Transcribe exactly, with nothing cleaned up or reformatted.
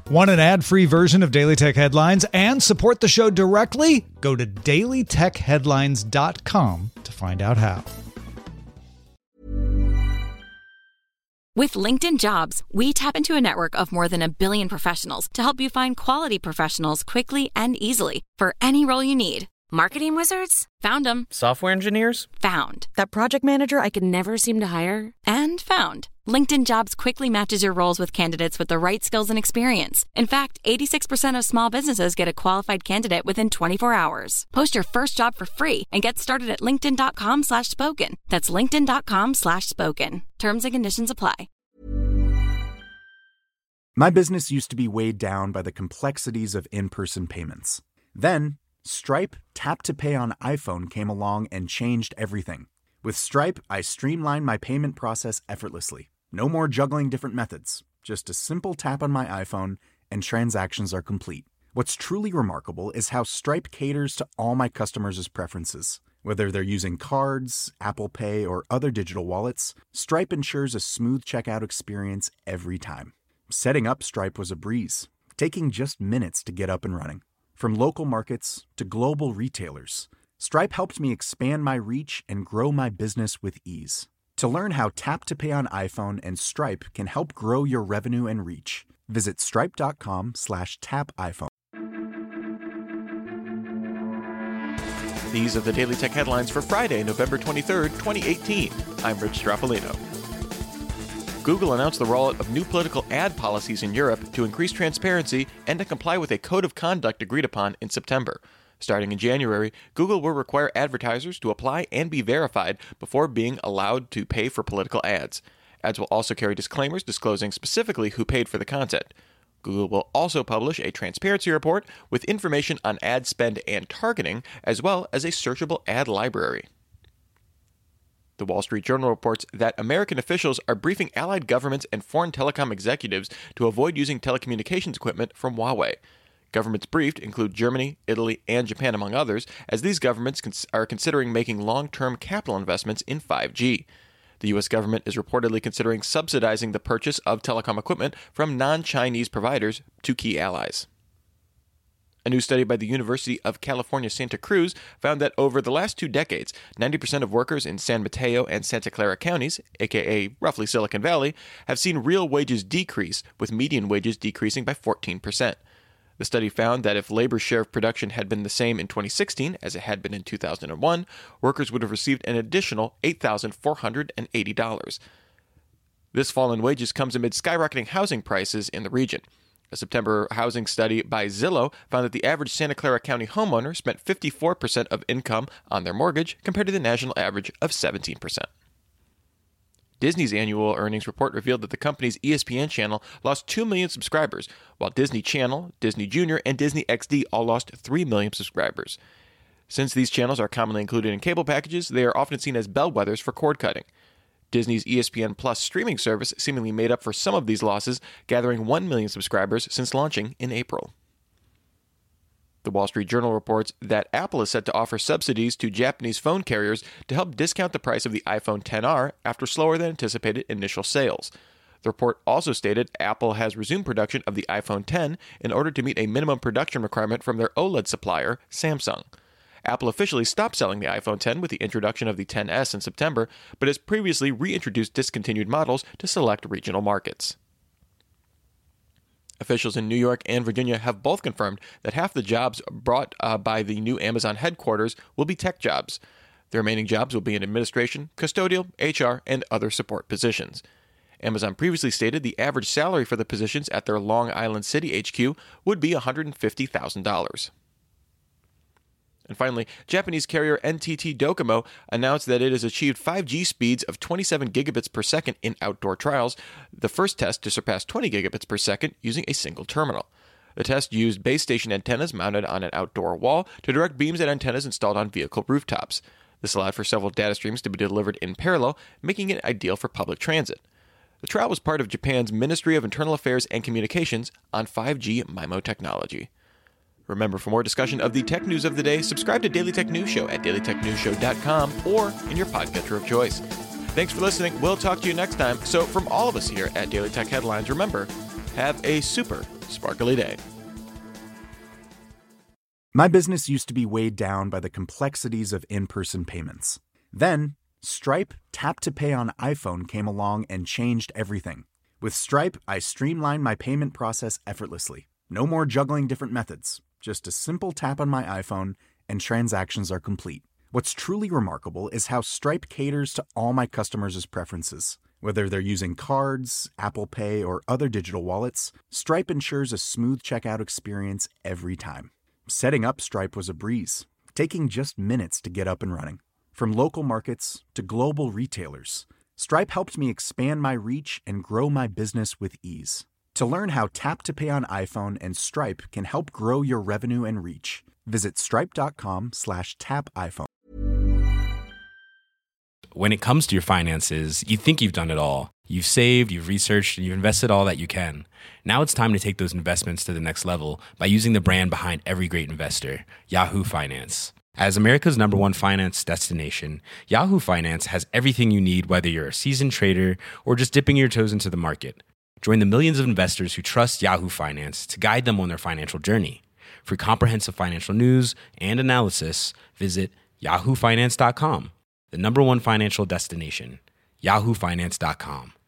Want an ad-free version of Daily Tech Headlines and support the show directly? Go to daily tech headlines dot com to find out how. With LinkedIn Jobs, we tap into a network of more than a billion professionals to help you find quality professionals quickly and easily for any role you need. Marketing wizards? Found them. Software engineers? Found. That project manager I could never seem to hire? And found. LinkedIn Jobs quickly matches your roles with candidates with the right skills and experience. In fact, eighty-six percent of small businesses get a qualified candidate within twenty-four hours. Post your first job for free and get started at linkedin.com slash spoken. That's linkedin.com slash spoken. Terms and conditions apply. My business used to be weighed down by the complexities of in-person payments. Then, Stripe Tap to Pay on iPhone came along and changed everything. With Stripe, I streamlined my payment process effortlessly. No more juggling different methods. Just a simple tap on my iPhone and transactions are complete. What's truly remarkable is how Stripe caters to all my customers' preferences. Whether they're using cards, Apple Pay, or other digital wallets, Stripe ensures a smooth checkout experience every time. Setting up Stripe was a breeze, taking just minutes to get up and running. From local markets to global retailers, Stripe helped me expand my reach and grow my business with ease. To learn how Tap to Pay on iPhone and Stripe can help grow your revenue and reach, visit stripe.com slash tap iPhone. These are the Daily Tech Headlines for Friday, November twenty-third, twenty eighteen. I'm Rich Straffolino. Google announced the rollout of new political ad policies in Europe to increase transparency and to comply with a code of conduct agreed upon in September. Starting in January, Google will require advertisers to apply and be verified before being allowed to pay for political ads. Ads will also carry disclaimers disclosing specifically who paid for the content. Google will also publish a transparency report with information on ad spend and targeting, as well as a searchable ad library. The Wall Street Journal reports that American officials are briefing allied governments and foreign telecom executives to avoid using telecommunications equipment from Huawei. Governments briefed include Germany, Italy, and Japan, among others, as these governments cons- are considering making long-term capital investments in five G. The U S government is reportedly considering subsidizing the purchase of telecom equipment from non-Chinese providers to key allies. A new study by the University of California, Santa Cruz found that over the last two decades, ninety percent of workers in San Mateo and Santa Clara counties, aka roughly Silicon Valley, have seen real wages decrease, with median wages decreasing by fourteen percent. The study found that if labor share of production had been the same in twenty sixteen as it had been in two thousand one, workers would have received an additional eight thousand four hundred eighty dollars. This fall in wages comes amid skyrocketing housing prices in the region. A September housing study by Zillow found that the average Santa Clara County homeowner spent fifty-four percent of income on their mortgage compared to the national average of seventeen percent. Disney's annual earnings report revealed that the company's E S P N channel lost two million subscribers, while Disney Channel, Disney Junior, and Disney X D all lost three million subscribers. Since these channels are commonly included in cable packages, they are often seen as bellwethers for cord cutting. Disney's E S P N Plus streaming service seemingly made up for some of these losses, gathering one million subscribers since launching in April. The Wall Street Journal reports that Apple is set to offer subsidies to Japanese phone carriers to help discount the price of the iPhone X R after slower than anticipated initial sales. The report also stated Apple has resumed production of the iPhone X in order to meet a minimum production requirement from their OLED supplier, Samsung. Apple officially stopped selling the iPhone X with the introduction of the X S in September, but has previously reintroduced discontinued models to select regional markets. Officials in New York and Virginia have both confirmed that half the jobs brought uh, by the new Amazon headquarters will be tech jobs. The remaining jobs will be in administration, custodial, H R, and other support positions. Amazon previously stated the average salary for the positions at their Long Island City H Q would be one hundred fifty thousand dollars. And finally, Japanese carrier N T T Docomo announced that it has achieved five G speeds of twenty-seven gigabits per second in outdoor trials, the first test to surpass twenty gigabits per second using a single terminal. The test used base station antennas mounted on an outdoor wall to direct beams at antennas installed on vehicle rooftops. This allowed for several data streams to be delivered in parallel, making it ideal for public transit. The trial was part of Japan's Ministry of Internal Affairs and Communications on five G MIMO technology. Remember, for more discussion of the tech news of the day, subscribe to Daily Tech News Show at daily tech news show dot com or in your podcatcher of choice. Thanks for listening. We'll talk to you next time. So from all of us here at Daily Tech Headlines, remember, have a super sparkly day. My business used to be weighed down by the complexities of in-person payments. Then, Stripe Tap to Pay on iPhone came along and changed everything. With Stripe, I streamlined my payment process effortlessly. No more juggling different methods. Just a simple tap on my iPhone and transactions are complete. What's truly remarkable is how Stripe caters to all my customers' preferences. Whether they're using cards, Apple Pay, or other digital wallets, Stripe ensures a smooth checkout experience every time. Setting up Stripe was a breeze, taking just minutes to get up and running. From local markets to global retailers, Stripe helped me expand my reach and grow my business with ease. To learn how Tap to Pay on iPhone and Stripe can help grow your revenue and reach, visit stripe.com slash tap iPhone. When it comes to your finances, you think you've done it all. You've saved, you've researched, and you've invested all that you can. Now it's time to take those investments to the next level by using the brand behind every great investor, Yahoo Finance. As America's number one finance destination, Yahoo Finance has everything you need, whether you're a seasoned trader or just dipping your toes into the market. Join the millions of investors who trust Yahoo Finance to guide them on their financial journey. For comprehensive financial news and analysis, visit yahoo finance dot com, the number one financial destination, yahoo finance dot com.